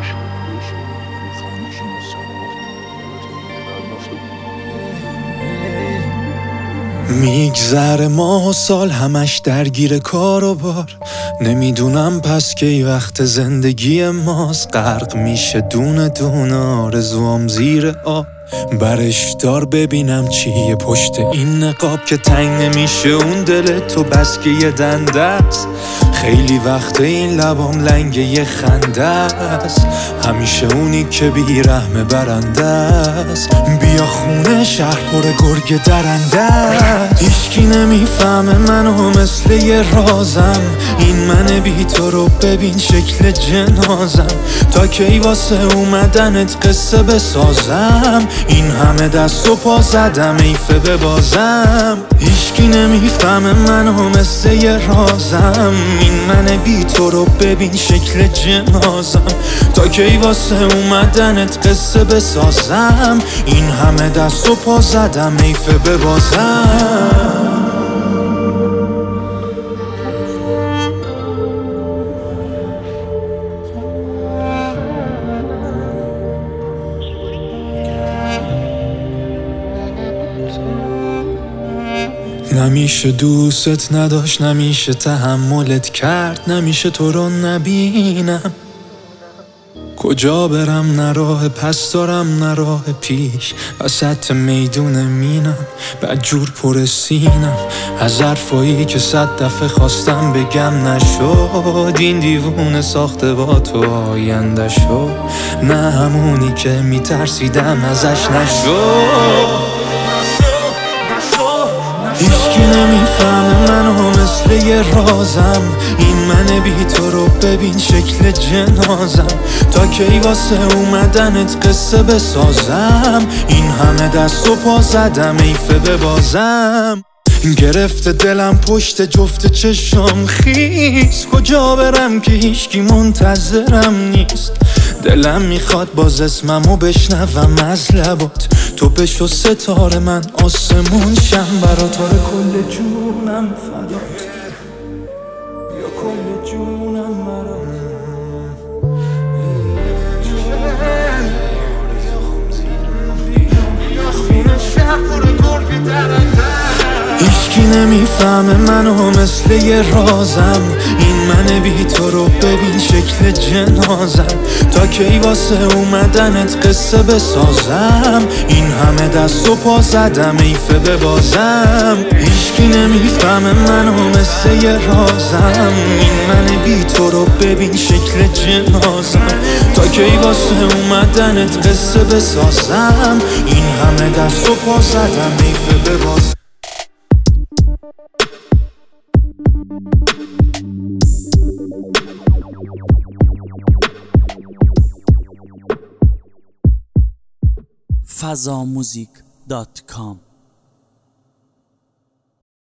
میگذره ماه و سال همش درگیر کار و بار، نمیدونم پس کی وقت زندگی ماست. غرق میشه دونه دونه آرزوام زیر آب، برش دار ببینم چیه پشت این نقاب که تنگ نمیشه اون دل تو بس که یه دنده است. خیلی وقت این لبام لنگ یه خنده است، همیشه اونی که بیرحم برنده است. بیا خونه شهر پر گرگ درنده است، هیچکی نمیفهمه منو مثل یه رازم. این من بی تو رو ببین شکل جنازم، تا کی واسه اومدنت قصه بسازم. این همه دست و پا زدم ایفه ببازم، هیچکی نمیفهمه منو مثل یه رازم. این من بی تو رو ببین شکل جنازم، تا کی واسه اومدنت قصه بسازم. این همه دست و پا زدم ایفه ببازم. نمیشه دوست نداشت، نمیشه تحملت کرد، نمیشه تو رو نبینم. کجا برم نه راه پس دارم نه راه پیش، وسط میدون مینم بدجور پر سینم. از حرفایی که 100 دفعه خواستم بگم نشد، این دیوونه ساخته با تو آینده شد. نه همونی که میترسیدم ازش نشد. هیچکی نمیفهمه منو مثل یه رازم. این من بی تو رو ببین شکل جنازم، تا کی واسه اومدنت قصه بسازم. این همه دست و پا زدم ایفه ببازم. گرفته دلم پشت جفت چشم خیس، کجا برم که هیچکی منتظرم نیست. دلم میخواد باز اسممو بشنوم از لبات، تو بشو ستاره من آسمون شم برات. آره کل جونم فدات، یا کل جونم برات. هیچکی نمیفهمه منو مثل یه رازم. این من بی تو رو ببین شکل جنازم، تا کی واسه اومدنت قصه بسازم. این همه دست و پا زدم ایفه ببازم. هیچکی نمیفهمه منو مثل یه رازم. این من بی تو رو ببین شکل جنازم، تا کی واسه اومدنت قصه بسازم. این همه دست و پا زدم ایفه ببازم. fazamuzik.com